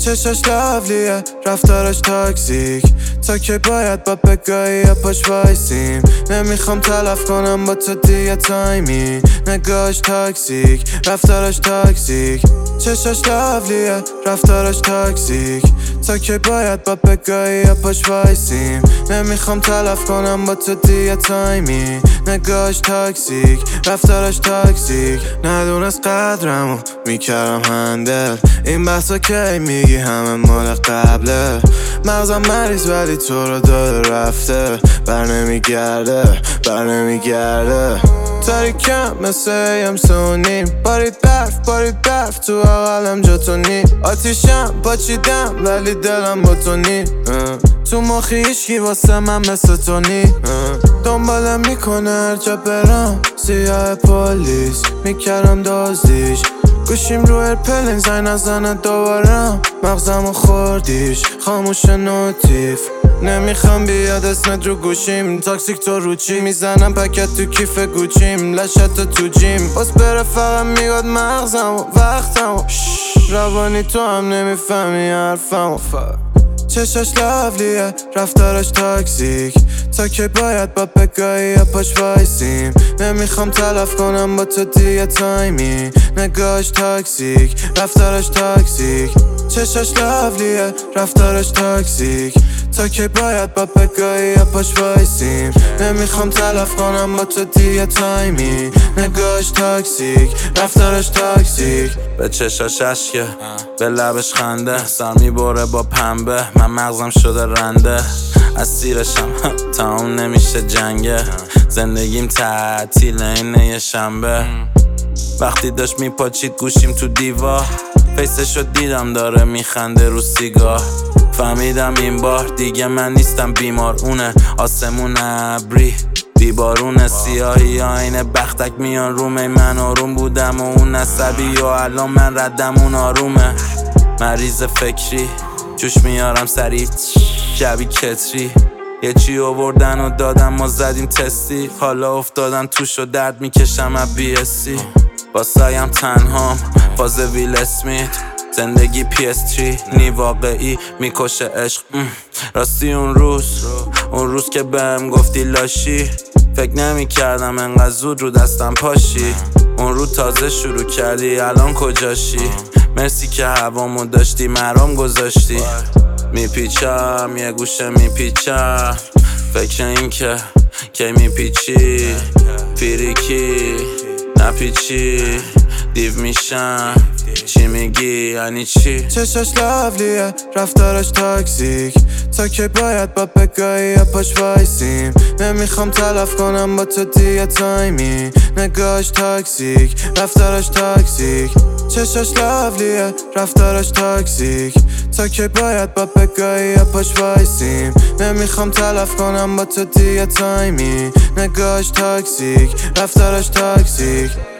چشاش لولیه رفتارش تاکسیک، تا که باید با بگاهی یا پاش وایسیم. نمیخوام تلف کنم با تو دیگه تایمی، نگاهش تاکسیک رفتارش تاکسیک. چشاش لولیه رفتارش تاکسیک، تا که باید با بگاهی یا پاش وایسیم. نمیخوام تلف کنم با تو دیگه تایمی، نگاهش تاکسیک رفتارش تاکسیک. ندونست قدرمو میکردم هندل، این بحثا کی میگی همه مال قبله. مغزم مریض ولی تو رو داده رفته، بر نمیگرده تاریکم مثل یم سونیم، بارید برف تو اقلم جا تو نیم. آتیشم پاچیدم ولی دلم با تو نیم، تو مخی هیچکی واسه من مثل تو نیم. دنبالم میکنه هر جا برم، سیاه پلیس میکردم دازدیش. گوشیم رو ایرپلین زنگ نزنه دوبارم، مغزمو خوردیش خاموش نوتیف. نمیخوام بیاد اسمت رو گوشیم، تاکسیک تو رو چی میزنم پکت تو کیف گوچیم. لشت تو جیم باز بره فقط میگاد مغزمو وقتمو، روانی تو هم نمیفهمی حرفمو. چشاش لولیه رفتارش تاکسیک، تا که باید با بگاهی یا پاش وایسیم. نمیخوام تلف کنم با تو دیگه تایمی، نگاهش تاکسیک رفتارش تاکسیک. چشاش لولیه رفتارش تاکسیک، تا که باید با بگاهی یا پاش وایسیم. نمیخوام تلف کنم با تو دیگه تایمی، نگاهش تاکسیک رفتارش تاکسیک. به چشاش اشکه به لبش خنده، سر میبره با پنبه من مغزم شده رنده. از سیرشم تمام نمیشه جنگه، زندگیم تعطیل اینه یه شنبه. وقتی داشت میپاچید گوشیم تو دیوار، فیسشو دیدم داره میخنده رو سیگار. فهمیدم این بار دیگه من نیستم بیمار، اونه آسمون ابری بیبارون سیاهی آینه بختک میان رومه. من آروم بودم و اون عصبی و الان من ردم اون آرومه. مریض فکری جوش میارم سریع شبی کتری، یه چی آوردن و دادم ما زدیم تستی. حالا افتادم توش و درد میکشم از BSC. با سایم تنهام فاز ویل اسمیت، زندگی PS3 نی واقعی میکشه عشق. راستی اون روز که بهم گفتی لاشی، فکر نمی کردم انقدر زود رو دستم پاشی. اون رو تازه شروع کردی الان کجاشی؟ مرسی که هوامو داشتی مرام گذاشتی. میپیچم یه گوشه میپیچم، فکر این که کی میپیچی پیریکی نپیچی دیو میشم. چی میگی یعنی چی؟ چشاش لولیه رفتارش تاکسیک، تا که باید با بگاهی یا پاش وایسیم. نمیخوام تلف کنم با تو دیگه تایمی، نگاهش تاکسیک رفتارش تاکسیک. چشاش لولیه رفتارش تاکسیک، تا که باید با بگاهی یا پاش وایسیم. نمیخوام تلف کنم با تو دیگه تایمی، نگاهش تاکسیک رفتارش تاکسیک.